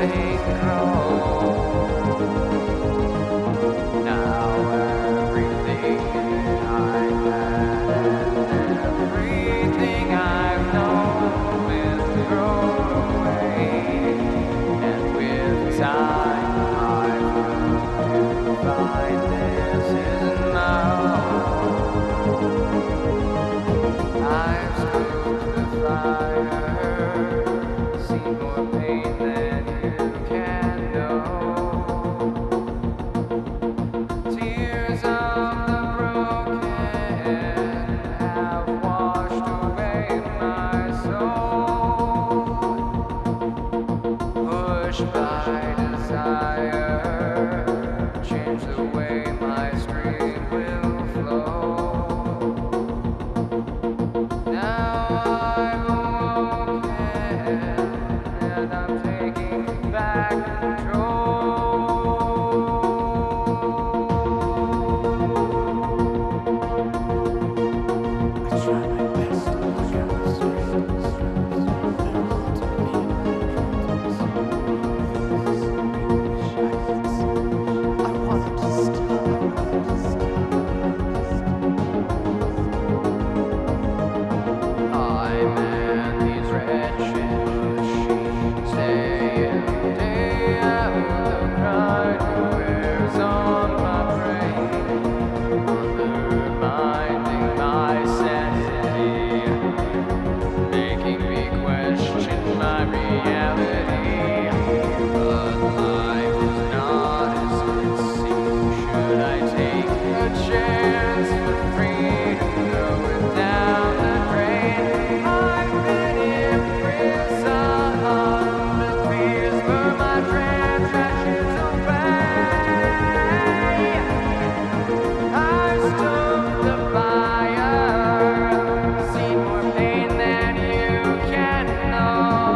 everything grows. Now everything I've had and everything I've known is thrown away. And with time I've learned to find this isn't I've scoped the fire, seen more pain than you can know. Tears of the broken have washed away my soul, pushed by desire, change the way my stream will flow. Now I'm awoken and I'm taking back control. I try my best to look at the streets. There ought to be I wanted to I man these wretched machines day in, day out. The pride wears on my brain, undermining my sanity, making me question my reality. But life is not as it seems. Should I take a chance for freedom going down the drain? I've been imprisoned, but fears burn my transgressions away. I've stoked the fire, seen more pain than you can know.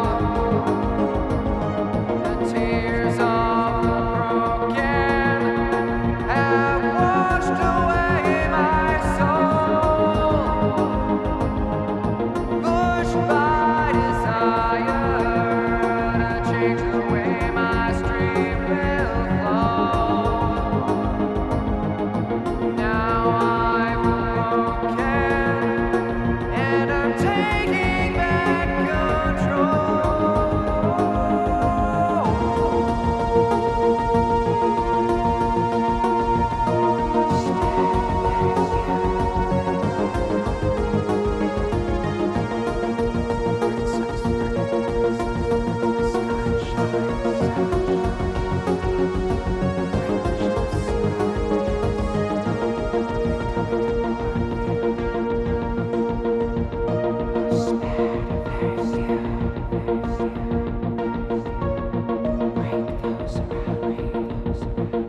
The tears of the broken have washed away my soul, pushed by desire to change the way my stream will flow. Now I'm broken and I'm taking back control. Break those around me.